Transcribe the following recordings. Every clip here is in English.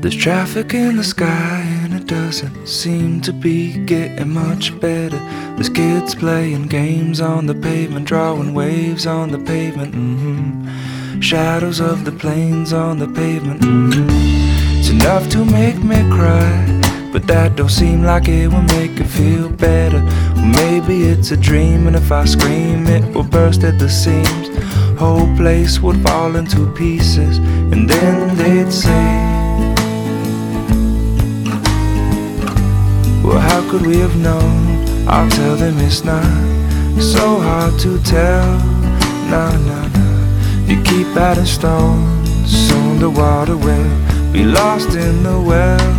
There's traffic in the sky and it doesn't seem to be getting much better. There's kids playing games on the pavement, drawing waves on the pavement. Shadows of the planes on the pavement. It's enough to make me cry, but that don't seem like it will make it feel better. Or maybe it's a dream, and if I scream it will burst at the seams. Whole place would fall into pieces, and then they'd say, well, how could we have known? I'll tell them it's not so hard to tell. Nah, nah, nah. You keep adding stones, soon the water will be lost in the well.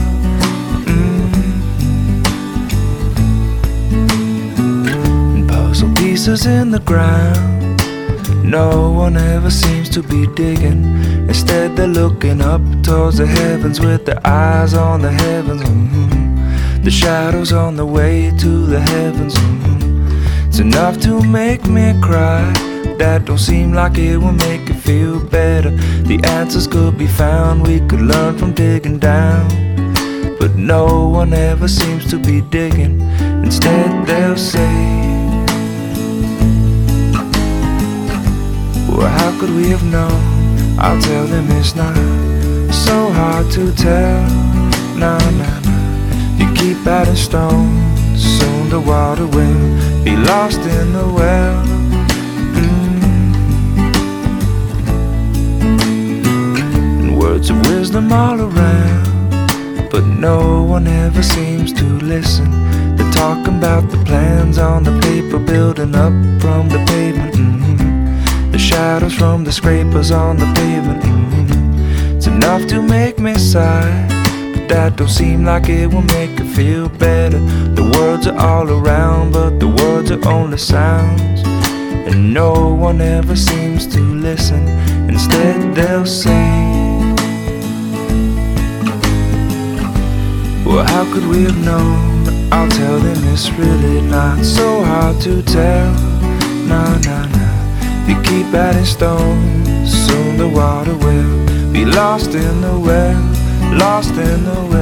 And puzzle pieces in the ground, no one ever seems to be digging. Instead they're looking up towards the heavens with their eyes on the heavens. The shadows on the way to the heavens. It's enough to make me cry. That don't seem like it will make it feel better. The answers could be found, we could learn from digging down. But no one ever seems to be digging. Instead they'll say, well, how could we have known? I'll tell them it's not so hard to tell. Nah, nah, nah. You keep adding stones, soon the water will be lost in the well. And words of wisdom all around, but no one ever seems to listen. They're talking about the plans on the paper, building up from the pavement. The shadows from the scrapers on the pavement. It's enough to make me sigh. That don't seem like it will make it feel better. The words are all around, but the words are only sounds, and no one ever seems to listen. Instead they'll say, well, how could we have known? I'll tell them it's really not so hard to tell. Nah, nah, nah. If you keep adding stones, soon the water will be lost in the well. Lost in the well.